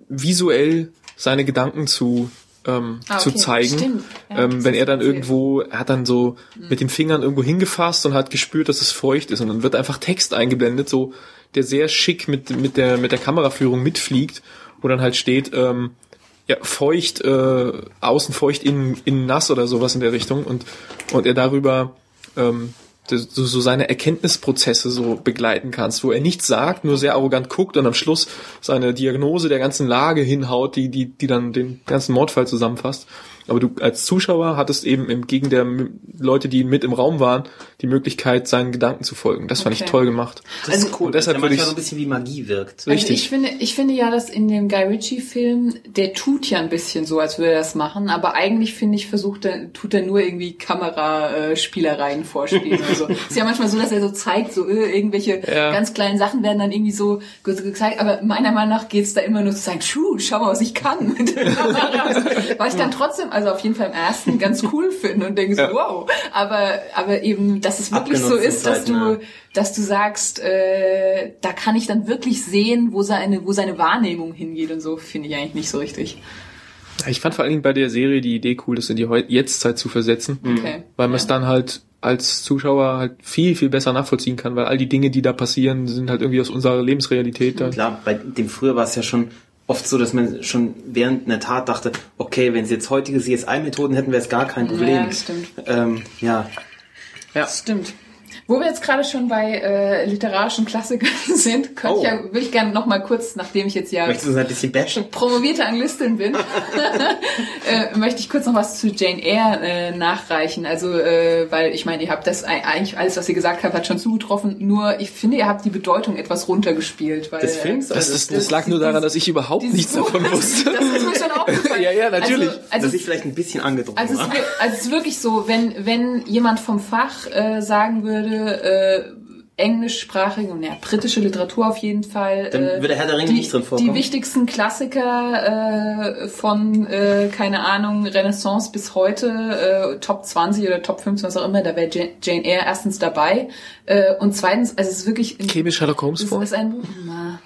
visuell seine Gedanken zu ähm, Ah, zu okay. zeigen. Stimmt. Ja, ähm, das wenn ist er dann erzählt. irgendwo, er hat dann so mit den Fingern irgendwo hingefasst und hat gespürt, dass es feucht ist, und dann wird einfach Text eingeblendet, so der sehr schick mit mit der mit der Kameraführung mitfliegt, wo dann halt steht, ähm, ja, feucht, äh, außen feucht, innen, innen nass oder sowas in der Richtung, und und er darüber ähm, das- so, so seine Erkenntnisprozesse so begleiten kannst, wo er nichts sagt, nur sehr arrogant guckt und am Schluss seine Diagnose der ganzen Lage hinhaut, die die die dann den ganzen Mordfall zusammenfasst. Aber du als Zuschauer hattest eben entgegen der M- Leute, die mit im Raum waren, die Möglichkeit, seinen Gedanken zu folgen. Das fand Okay. ich toll gemacht. Das ist cool, und deshalb dass würde der manchmal ich so ein bisschen wie Magie wirkt. Also richtig. ich finde, ich finde ja, dass in dem Guy Ritchie-Film, der tut ja ein bisschen so, als würde er das machen, aber eigentlich finde ich, versucht er, tut er nur irgendwie Kameraspielereien vorspielen. Also es ist ja manchmal so, dass er so zeigt, so äh, irgendwelche Ja. ganz kleinen Sachen werden dann irgendwie so ge- gezeigt, aber meiner Meinung nach geht's da immer nur zu sagen, schuh, schau mal, was ich kann mit der Kamera. Was ich dann trotzdem, also auf jeden Fall im ersten ganz cool finde und denke so, Ja. wow. Aber, aber eben, dass es wirklich so Abgenutzte ist, dass Zeiten, du, ja. dass du sagst, äh, da kann ich dann wirklich sehen, wo seine, wo seine Wahrnehmung hingeht und so, finde ich eigentlich nicht so richtig. Ich fand vor allen Dingen bei der Serie die Idee cool, das in die Heu- Jetztzeit zu versetzen, Okay. weil man es Ja. dann halt als Zuschauer halt viel, viel besser nachvollziehen kann, weil all die Dinge, die da passieren, sind halt irgendwie aus unserer Lebensrealität. Da. Klar, bei dem früher war es ja schon oft so, dass man schon während einer Tat dachte, okay, wenn sie jetzt heutige C S I-Methoden hätten, wäre es gar kein Problem. Ja, das stimmt. Ähm, ja, Das stimmt. Wo wir jetzt gerade schon bei äh, literarischen Klassikern sind, könnte Oh. ich ja, würde ich gerne noch mal kurz, nachdem ich jetzt ja möchtest du uns ein bisschen bashen? promovierte Anglistin bin, äh, möchte ich kurz noch was zu Jane Eyre äh, nachreichen. Also, äh, weil ich meine, ihr habt das ei- eigentlich alles, was ihr gesagt habt, hat schon zugetroffen. Nur, ich finde, ihr habt die Bedeutung etwas runtergespielt. Weil, Des Films? äh, Das, das, das lag nur daran, dass ich überhaupt dieses nichts Buch, davon das, wusste. das ist mir schon aufgefallen. Ja, ja, natürlich. Also, also Dass ich vielleicht ein bisschen angedroht Also es, war. ist, wir- also es ist wirklich so, wenn wenn jemand vom Fach äh, sagen würde, äh, englischsprachige und ja, britische Literatur auf jeden Fall. Dann äh, würde Herr der Ringe die, nicht drin vorkommen. Die wichtigsten Klassiker äh, von, äh, keine Ahnung, Renaissance bis heute, äh, Top zwanzig oder Top fünfzehn, was auch immer, da wäre Jane, Jane Eyre erstens dabei. Äh, und zweitens, also es ist wirklich... ein- Käme Sherlock Holmes es vor? ist ein Buch... Na.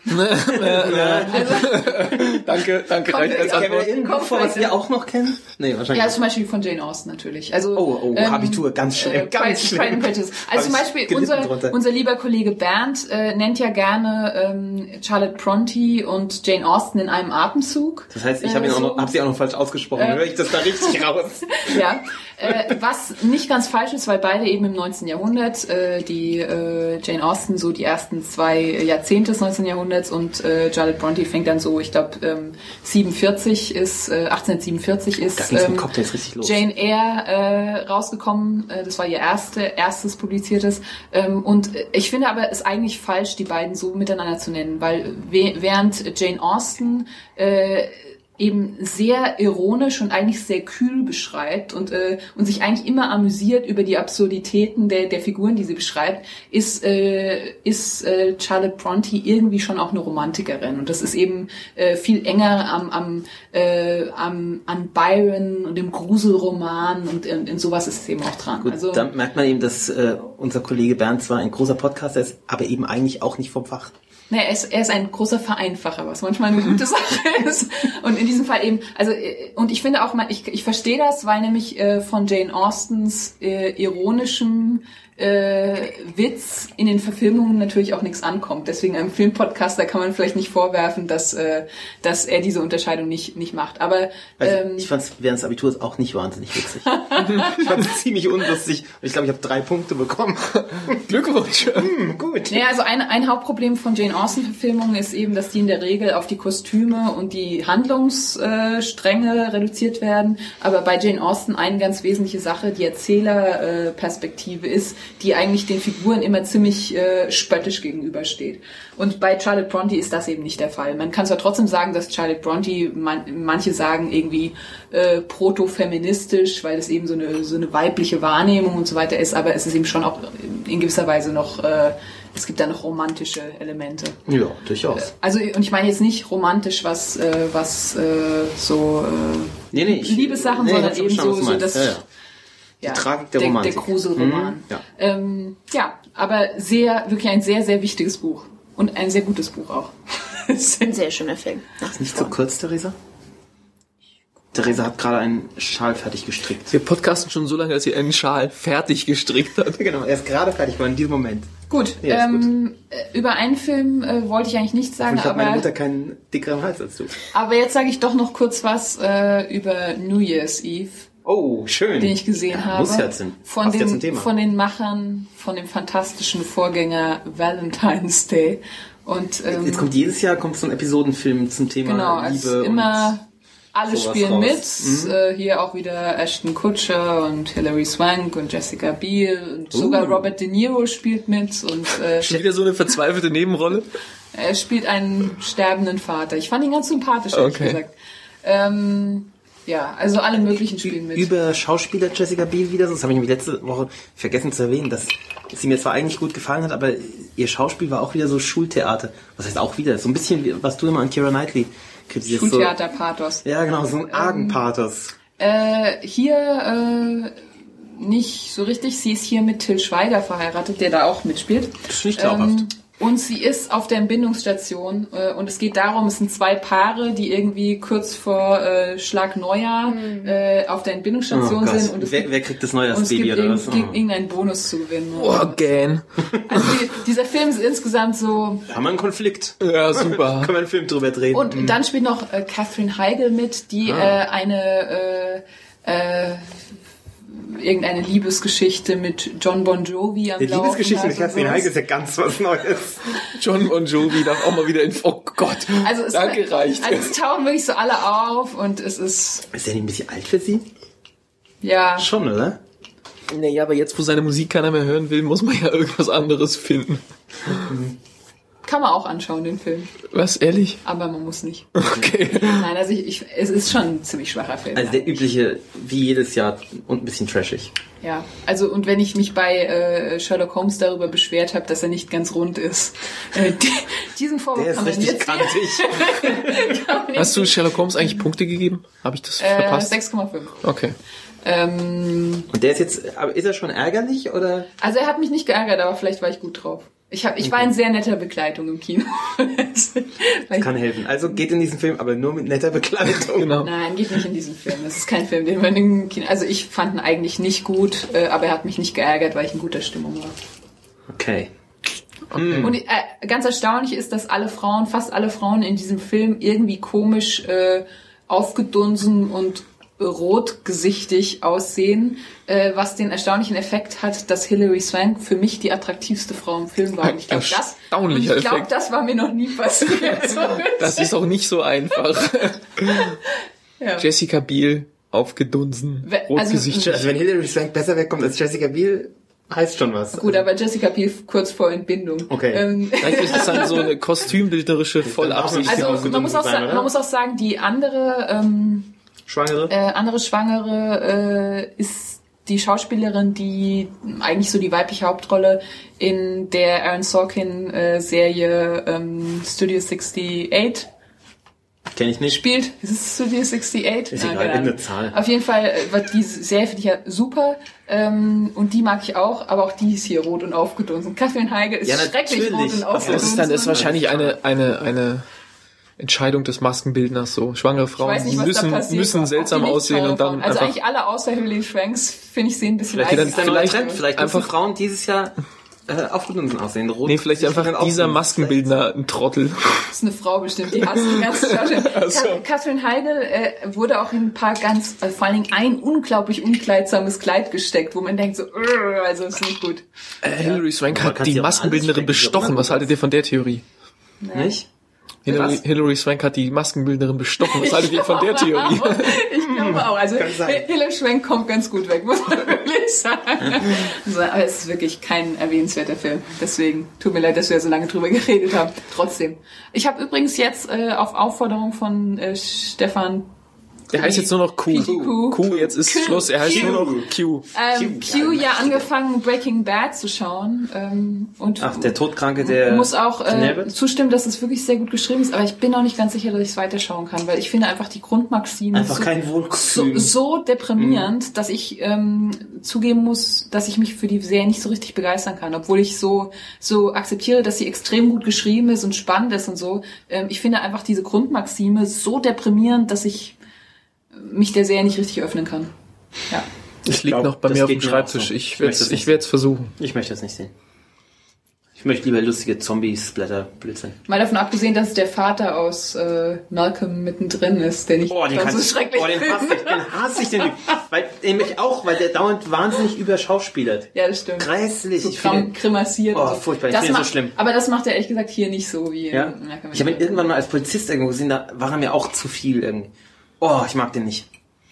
Danke, danke, reicht als Kommt- Antwort. Kennen wir vor, was wir auch noch kennen? Nee, wahrscheinlich Ja, zum Beispiel von Jane Austen natürlich. Also, Oh, oh, ähm, Abitur, ganz schlimm, äh, ganz Pride- schlimm. Pride and Prejudice. Also Hab zum ich Beispiel gelitten unser, drunter. unser lieber Kollege Bernd äh, nennt ja gerne ähm, Charlotte Brontë und Jane Austen in einem Atemzug. Das heißt, ich habe äh, so. hab sie auch noch falsch ausgesprochen. Äh, Höre ich das da richtig raus? Ja, äh, was nicht ganz falsch ist, weil beide eben im neunzehnten Jahrhundert, äh, die äh, Jane Austen so die ersten zwei Jahrzehnte des neunzehnten Jahrhunderts und äh, Charlotte Brontë fängt dann so, ich glaube, ähm, siebenundvierzig ist, äh, achtzehnhundertsiebenundvierzig ist ähm, Jane Eyre äh, rausgekommen. Äh, das war ihr erste, erstes publiziertes. Ähm, und ich finde aber, es ist eigentlich falsch, die beiden so miteinander zu nennen, weil we- während Jane Austen äh, eben sehr ironisch und eigentlich sehr kühl beschreibt und äh, und sich eigentlich immer amüsiert über die Absurditäten der der Figuren, die sie beschreibt, ist äh, ist äh, Charlotte Brontë irgendwie schon auch eine Romantikerin und das ist eben äh, viel enger am am äh, am an Byron und dem Gruselroman und in, in sowas ist es eben auch dran. Gut, also dann merkt man eben, dass äh, unser Kollege Bernd zwar ein großer Podcaster ist, aber eben eigentlich auch nicht vom Fach. Naja, er ist, er ist ein großer Vereinfacher, was manchmal eine gute Sache ist. Und in diesem Fall eben, also, und ich finde auch, ich, ich verstehe das, weil nämlich äh, von Jane Austens äh, ironischem äh, Witz in den Verfilmungen natürlich auch nichts ankommt. Deswegen einem Filmpodcaster kann man vielleicht nicht vorwerfen, dass äh, dass er diese Unterscheidung nicht nicht macht. Aber also, ähm, ich fand es während des Abiturs auch nicht wahnsinnig witzig. Ich fand es ziemlich unlustig. Ich glaube, ich habe drei Punkte bekommen. Glückwunsch. Hm, gut. Ja, also ein, ein Hauptproblem von Jane Austen-Verfilmungen ist eben, dass die in der Regel auf die Kostüme und die Handlungsstränge reduziert werden. Aber bei Jane Austen eine ganz wesentliche Sache, die Erzählerperspektive ist, die eigentlich den Figuren immer ziemlich äh, spöttisch gegenübersteht. Und bei Charlotte Brontë ist das eben nicht der Fall. Man kann zwar trotzdem sagen, dass Charlotte Brontë, man, manche sagen irgendwie äh, proto-feministisch, weil es eben so eine so eine weibliche Wahrnehmung und so weiter ist, aber es ist eben schon auch in gewisser Weise noch, äh, es gibt da noch romantische Elemente. Ja, durchaus. Also, und ich meine jetzt nicht romantisch, was äh, was äh, so äh, nee, nee, ich, Liebessachen, nee, sondern eben so, so das... Ja, ja. Die Ja, Tragik der der, Romantik. der Gruselroman. Mhm, ja. Ähm, ja, aber sehr, wirklich ein sehr, sehr wichtiges Buch. Und ein sehr gutes Buch auch. Ein sehr schöner Film. Ist nicht zu kurz, Theresa? Theresa hat gerade einen Schal fertig gestrickt. Wir podcasten schon so lange, dass sie einen Schal fertig gestrickt hat. Genau, er ist gerade fertig geworden in diesem Moment. Gut, Ja, ähm, gut. Über einen Film äh, wollte ich eigentlich nichts sagen, Und ich habe aber, meine Mutter keinen dickeren Hals als du. aber jetzt sage ich doch noch kurz was äh, über New Year's Eve. Oh, schön. Den ich gesehen ja, habe. Muss ja zum, von, passt dem, ja zum Thema. von den Machern, von dem fantastischen Vorgänger Valentine's Day. Und, ähm, jetzt kommt jedes Jahr kommt so ein Episodenfilm zum Thema genau, Liebe also immer alle sowas spielen raus. mit. Mhm. Äh, hier auch wieder Ashton Kutcher und Hilary Swank und Jessica Biel und Uh. sogar Robert De Niro spielt mit und äh, Schon wieder so eine verzweifelte Nebenrolle? er spielt einen sterbenden Vater. Ich fand ihn ganz sympathisch, ehrlich Okay. gesagt. Ähm, ja, also alle möglichen spielen mit. Über Schauspieler Jessica Biel wieder, das habe ich nämlich letzte Woche vergessen zu erwähnen, dass sie mir zwar eigentlich gut gefallen hat, aber ihr Schauspiel war auch wieder so Schultheater. Was heißt auch wieder? So ein bisschen, wie, was du immer an Keira Knightley kritisierst. Schultheater-Pathos. So, ja, genau, so ein argen Pathos. Äh, hier äh, nicht so richtig. Sie ist hier mit Till Schweiger verheiratet, der da auch mitspielt. Das ist nicht glaubhaft. Ähm, und sie ist auf der Entbindungsstation äh, und es geht darum, es sind zwei Paare, die irgendwie kurz vor äh, Schlag Neujahr Mhm. äh, auf der Entbindungsstation Oh Gott. sind. Und es wer, gibt, wer kriegt das und es Neujahrsbaby gibt oder irgend, was? Oh. gibt irgendeinen Bonus zu gewinnen. Oh, again. Also die, dieser Film ist insgesamt so... Haben wir einen Konflikt? Ja, super. Können wir einen Film drüber drehen? Und dann spielt noch äh, Catherine Heigl mit, die Ah. äh, eine... Äh, äh, irgendeine Liebesgeschichte mit John Bon Jovi am Die Laufen Liebesgeschichte hat mit und Catherine sowas. Heigl ist ja ganz was Neues. John Bon Jovi darf auch mal wieder in... Oh Gott. Also es, Danke, reicht. also es tauchen wirklich so alle auf und es ist, Ist der nicht ein bisschen alt für sie? ja, Schon, oder? Naja, aber jetzt, wo seine Musik keiner mehr hören will, muss man ja irgendwas anderes finden. kann man auch anschauen, den Film. Was, ehrlich? Aber man muss nicht. Okay. Nein, also ich, ich, es ist schon ein ziemlich schwacher Film. Also der übliche, wie jedes Jahr und ein bisschen trashig. Ja, also und wenn ich mich bei äh, Sherlock Holmes darüber beschwert habe, dass er nicht ganz rund ist, äh, die, diesen Vorwurf Der ist kann man richtig jetzt kantig. kann man jetzt Hast du Sherlock Holmes eigentlich Punkte gegeben? Habe ich das äh, verpasst? sechs Komma fünf. Okay. Ähm, Und der ist jetzt, aber ist er schon ärgerlich oder? also er hat mich nicht geärgert, aber vielleicht war ich gut drauf. Ich hab, ich war in sehr netter Begleitung im Kino. Das kann helfen. Also geht in diesen Film, aber nur mit netter Begleitung. Genau. Nein, geht nicht in diesen Film. Das ist kein Film, den man im Kino... Also ich fand ihn eigentlich nicht gut, äh, aber er hat mich nicht geärgert, weil ich in guter Stimmung war. Okay. Okay. Und äh, ganz erstaunlich ist, dass alle Frauen, fast alle Frauen in diesem Film irgendwie komisch äh, aufgedunsen und rotgesichtig aussehen, äh, was den erstaunlichen Effekt hat, dass Hilary Swank für mich die attraktivste Frau im Film war. Und ich glaube, das, und ich glaub, das war mir noch nie passiert. Das ist auch nicht so einfach. Ja. Jessica Biel aufgedunsen, rotgesichtig. Also, also wenn Hilary Swank besser wegkommt als Jessica Biel, heißt schon was. Gut, aber Jessica Biel kurz vor Entbindung. Okay. Ähm, Vielleicht ist es dann so eine kostümbildnerische Vollabsicht. Also man muss, auch sein, sa- man muss auch sagen, die andere ähm, Schwangere? Äh, andere Schwangere äh, ist die Schauspielerin, die eigentlich so die weibliche Hauptrolle in der Aaron Sorkin äh, Serie ähm, Studio sechsundachtzig Kenn ich nicht. spielt. Ist es Studio sechsundachtzig? Ist Ah, egal, keine eine Ahnung. Zahl. Auf jeden Fall, äh, die Serie finde ich ja super. Ähm, und die mag ich auch, aber auch die ist hier rot und aufgedunsen. Katrin Heigl ist Ja, schrecklich natürlich. rot und Aber aufgedunsen. Das ist dann ist wahrscheinlich eine, eine, eine Entscheidung des Maskenbildners, so. Schwangere Ich Frauen weiß nicht, was müssen, da passiert. müssen Auch seltsam die aussehen und dann Lichtschauerfrauen. Also einfach, eigentlich alle außer Hilary Swanks, finde ich, sehen ein bisschen Vielleicht ist das der neue vielleicht Trend. Vielleicht einfach- müssen Frauen dieses Jahr äh, aufgedunsen aussehen. Rot nee, vielleicht einfach sich dieser aufdunsen. Maskenbildner ein Trottel. Das ist eine Frau bestimmt, die hasst die ganze Schauspielerin. so. Ka- Katrin Heigl äh, wurde auch in ein paar ganz, äh, vor allen Dingen ein unglaublich unkleidsames Kleid gesteckt, wo man denkt so, "Ugh", also ist nicht gut. Äh, Hilary Swank Aber hat kann die sie auch Maskenbildnerin alles stecken, bestochen. so. Was haltet ihr von der Theorie? Nicht? Hilary, Was? Hilary Swank hat die Maskenbildnerin bestochen. Was haltet ihr von der Theorie? Ich glaube auch. Also Kann sein. Hilary Swank kommt ganz gut weg, muss man wirklich sagen. Also, aber es ist wirklich kein erwähnenswerter Film. Deswegen tut mir leid, dass wir so lange drüber geredet haben. Trotzdem. Ich habe übrigens jetzt äh, auf Aufforderung von äh, Stefan Der heißt jetzt nur noch Q. Q. Q, jetzt ist Q. Schluss. Er heißt Q. nur noch Q. ähm, Q ja angefangen, Breaking Bad zu schauen. Ähm, und Ach, der Todkranke, der... Ich muss auch äh, Knabbert? zustimmen, dass es wirklich sehr gut geschrieben ist, aber ich bin auch nicht ganz sicher, dass ich es weiterschauen kann, weil ich finde einfach die Grundmaxime Einfach so, kein so, Wohlgefühl. so deprimierend, mhm. dass ich ähm, zugeben muss, dass ich mich für die Serie nicht so richtig begeistern kann, obwohl ich so so akzeptiere, dass sie extrem gut geschrieben ist und spannend ist und so. Ähm, ich finde einfach diese Grundmaxime so deprimierend, dass ich mich der Serie nicht richtig öffnen kann. Ja. Das liegt glaub, noch bei das mir auf geht dem mir auch Schreibtisch. so. Ich Ich werde möchte das es nicht ich versuchen. Ich möchte das nicht sehen. Ich möchte lieber lustige Zombie-Splatter-Blödsinn. Mal davon abgesehen, dass der Vater aus äh, Malcolm mittendrin ist, der nicht Oh, den, ganz kannst, so schrecklich oh, den hasse ich, den hasse ich, den, weil, nämlich auch, weil der dauernd wahnsinnig überschauspielert. Ja, das stimmt. Grässlich. So Ich kram, finde- grimassiert. Oh, und so. furchtbar. Ich Das finde ihn so macht- schlimm. Aber das macht er ehrlich gesagt hier nicht so wie in Ja? Malcolm Ich habe ihn in irgendwann mal als Polizist irgendwo gesehen, da war er mir auch zu viel irgendwie. Oh, ich mag den nicht.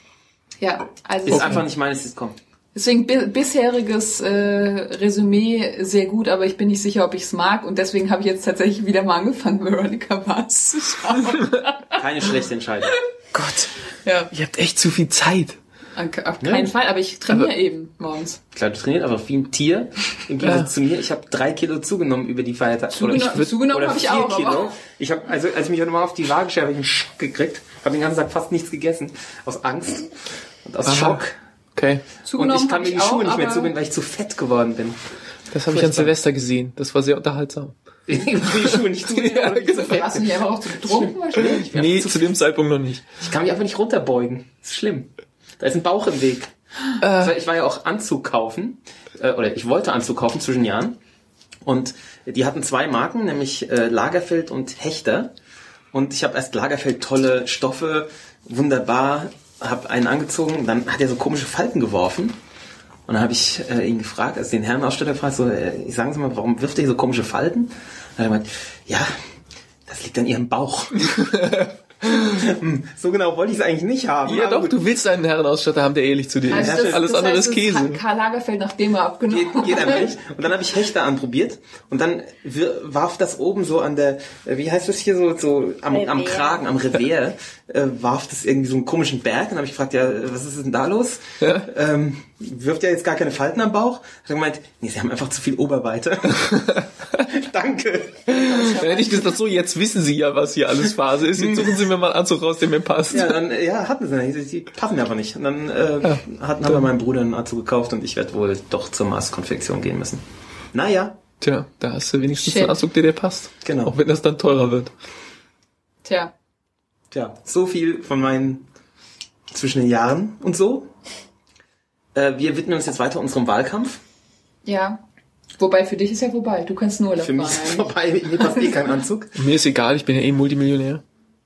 Ja, also Ist es- einfach nicht meines Sitcom. deswegen bi- bisheriges äh, Resümee sehr gut, aber ich bin nicht sicher, ob ich es mag und deswegen habe ich jetzt tatsächlich wieder mal angefangen, Veronica Mars zu schauen. Keine schlechte Entscheidung. Gott, Ja, ihr habt echt zu viel Zeit. auf auf keinen Fall, aber ich trainiere eben morgens. Klar, du trainierst aber wie ein Tier. Im Gegensatz zu mir. Ich habe drei Kilo zugenommen über die Feiertage. Zugeno- ich würd- zugenommen oder habe ich vier auch, Kilo. aber- Ich habe, also als ich mich heute mal auf die Waage stellte, habe ich einen Schock gekriegt. Habe den ganzen Tag fast nichts gegessen. Aus Angst und aus Aha. Schock. Okay, Und ich kann hab mir die auch, Schuhe nicht mehr aber- zubinden, weil ich zu fett geworden bin. das habe ich an Furchtbar. Silvester gesehen. Das war sehr unterhaltsam. Ich kann mir die Schuhe nicht zubinden, Ja, weil ich zu genau. fett Warst du bin. nicht einfach auch zu betrunken wahrscheinlich? Nee, zu dem Zeitpunkt noch nicht. Ich kann mich einfach nicht runterbeugen. Das ist schlimm. Da ist ein Bauch im Weg. Also ich war ja auch Anzug kaufen, äh, oder ich wollte Anzug kaufen zwischen Jahren. Und die hatten zwei Marken, nämlich äh, Lagerfeld und Hechter. Und ich habe erst Lagerfeld, tolle Stoffe, wunderbar, habe einen angezogen. Dann hat er so komische Falten geworfen. Und dann habe ich äh, ihn gefragt, also den Herrenausstatter gefragt, so, äh, sagen Sie mal, warum wirft er hier so komische Falten? Dann hat er gemeint, ja, das liegt an Ihrem Bauch. Hm, so genau wollte ich es eigentlich nicht haben. Ja aber doch, gut. du willst einen Herrenausstatter haben, der ehrlich zu dir ist. Also das, Alles das andere heißt, ist Käse. Das hat Karl Lagerfeld, nachdem er abgenommen Geht, geht einfach nicht. Und dann habe ich Hechter anprobiert und dann wir- warf das oben so an der, äh, wie heißt das hier so, so am, am Revers. Kragen, am Revers, äh, warf das irgendwie so einen komischen Berg. Und dann habe ich gefragt, ja, was ist denn da los? Ja. Ähm, wirft ja jetzt gar keine Falten am Bauch? Hat er gemeint, nee, sie haben einfach zu viel Oberweite. Danke. Dann hätte ich gesagt, so, jetzt wissen Sie ja, was hier alles Phase ist. Jetzt suchen Sie mir mal einen Anzug raus, der mir passt. Ja, dann, äh, ja, hatten sie nicht. Die passen mir aber nicht. Und dann äh, Ja. hatten aber meinem Bruder einen Anzug gekauft und ich werde wohl doch zur Maßkonfektion gehen müssen. Naja, Tja, da hast du wenigstens Shit. einen Anzug, der dir passt. Genau. Auch wenn das dann teurer wird. Tja, tja, so viel von meinen zwischen den Jahren und so. Äh, wir widmen uns jetzt weiter unserem Wahlkampf. ja. Wobei, für dich ist ja vorbei. Du kannst nur Urlaub Für mich fahren ist es eigentlich. vorbei, mir passt eh kein Anzug. Mir ist egal, ich bin ja eh Multimillionär.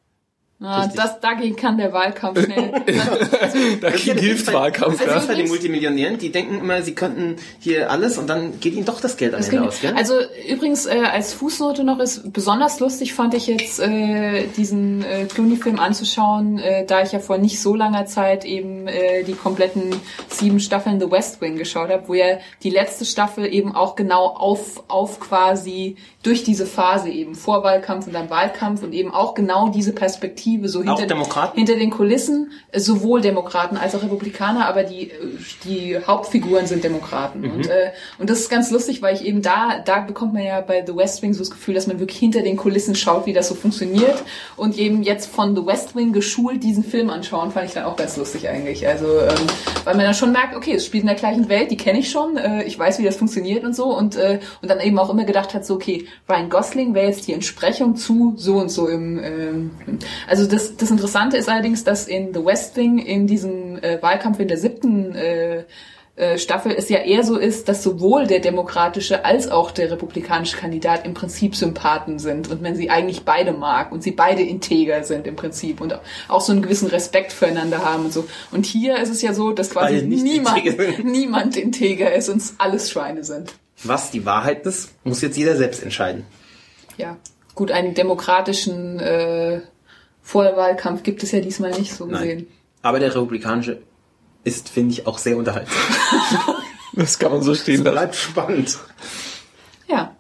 Ah, das, dagegen kann der Wahlkampf schnell. Dagegen hilft Wahlkampf, Das ja. ist bei den Multimillionären, die denken immer, sie könnten hier alles und dann geht ihnen doch das Geld am Das Ende kann- aus, gell? Also übrigens äh, als Fußnote noch ist besonders lustig fand ich jetzt äh, diesen äh, Clooney-Film anzuschauen, äh, da ich ja vor nicht so langer Zeit eben äh, die kompletten sieben Staffeln The West Wing geschaut habe, wo ja die letzte Staffel eben auch genau auf auf quasi durch diese Phase eben Vorwahlkampf und dann Wahlkampf und eben auch genau diese Perspektive so Auch hinter Demokraten? hinter den Kulissen, äh, sowohl Demokraten als auch Republikaner, aber die äh, die Hauptfiguren sind Demokraten. Mhm. Und, äh, und das ist ganz lustig, weil ich eben da, da bekommt man ja bei The West Wing so das Gefühl, dass man wirklich hinter den Kulissen schaut, wie das so funktioniert. Und eben jetzt von The West Wing geschult diesen Film anschauen, fand ich dann auch ganz lustig eigentlich. Also, ähm, weil man dann schon merkt, okay, es spielt in der gleichen Welt, die kenne ich schon, äh, ich weiß, wie das funktioniert und so. Und, äh, und dann eben auch immer gedacht hat, so, okay, Ryan Gosling wäre jetzt die Entsprechung zu so und so im, ähm, also das, das Interessante ist allerdings, dass in The West Wing in diesem äh, Wahlkampf in der siebten äh, äh, Staffel es ja eher so ist, dass sowohl der demokratische als auch der republikanische Kandidat im Prinzip Sympathen sind und man sie eigentlich beide mag und sie beide integer sind im Prinzip und auch so einen gewissen Respekt füreinander haben und so. Und hier ist es ja so, dass quasi Beide nicht niemand, integer sind. niemand integer ist und es alles Schweine sind. Was die Wahrheit ist, muss jetzt jeder selbst entscheiden. Ja, gut, einen demokratischen äh, Vorwahlkampf gibt es ja diesmal nicht so gesehen. Nein. Aber der republikanische ist, finde ich, auch sehr unterhaltsam. Das kann man so stehen Es lassen. bleibt spannend. Ja.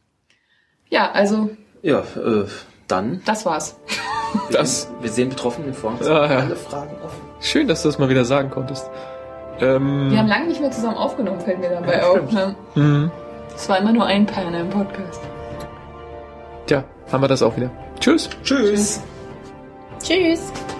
Ja, also Ja, äh, dann. das war's. Das, Wir sehen Betroffene vor uns. Ah, ja. Alle Fragen offen. schön, dass du das mal wieder sagen konntest. Ähm, Wir haben lange nicht mehr zusammen aufgenommen, fällt mir dabei Ja, auf. stimmt. Ne? mhm. Es war immer nur ein Panel im Podcast. Tja, haben wir das auch wieder. Tschüss. Tschüss. Tschüss.